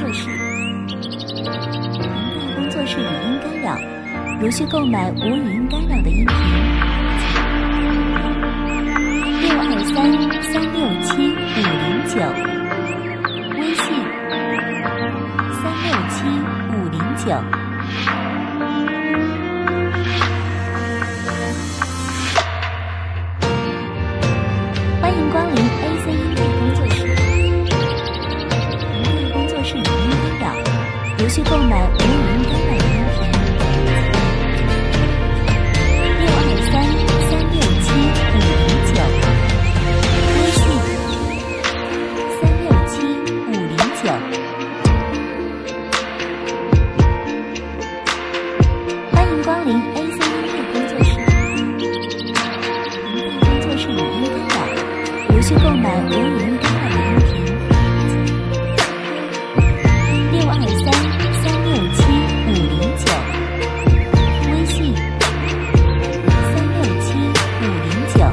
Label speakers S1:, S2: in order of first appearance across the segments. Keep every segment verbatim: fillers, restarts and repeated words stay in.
S1: 作室。频道工作室语音干扰，如需购买无语音干扰的音频，六二三三六七五零九，微信三六七五零九。欢迎光临 A C 音乐工作室。频道工作室语音干扰，如需购买无语音干扰的音频，六二三三六七五零九，微信三六七五零九。欢迎光临 A C 音乐工作室。频道工作室语音干扰，如需购买无语音干扰的音频，六二三三六七五零九，微信三六七五零九。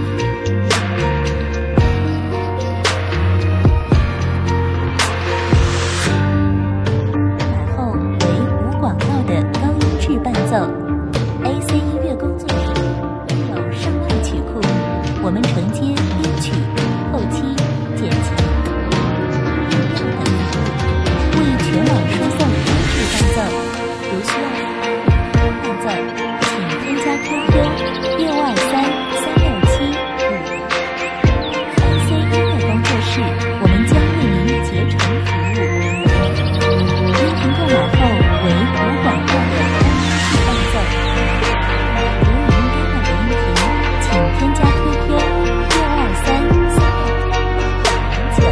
S1: 码后为无广告的高音质伴奏。A C 音乐工作室拥有上万曲库，我们承接编曲、后期、剪辑、音量等服务，为全网输送优质伴奏。如需要伴奏，请添加 Q Q 六二三三六七五。A C 音乐工作室，我们将为您竭诚服务。音频购买后为无广告的高音质伴奏。无语音干扰的音频，请添加 Q Q 六二三三六七五零九。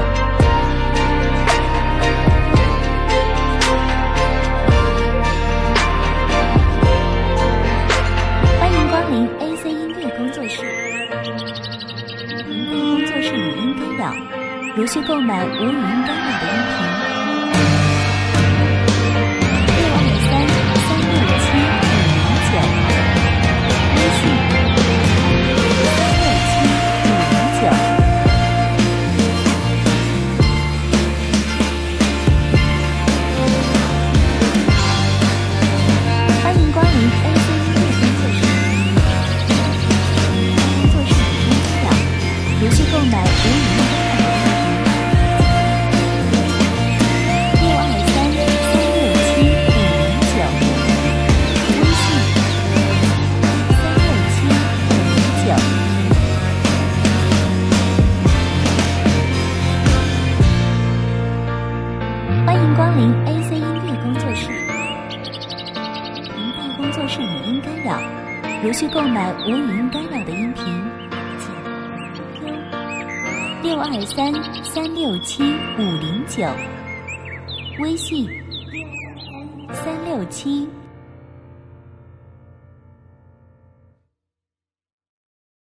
S1: 欢迎光临 A C 音乐工作室。频道工作室语音干扰，如需购买无语音干扰的音频，六二三三六七五零九，微信三六七五零九。欢迎光临 A C 音乐工作室。工作室语音干扰，如需购买无语音干扰的音频，六二三三六七五零九，微信三六七五零九。欢迎光临 A C 音乐工作室。频道工作室语音干扰，如需购买无语音干扰的音频，请 Q Q 六二三三六七五零九，微信三六七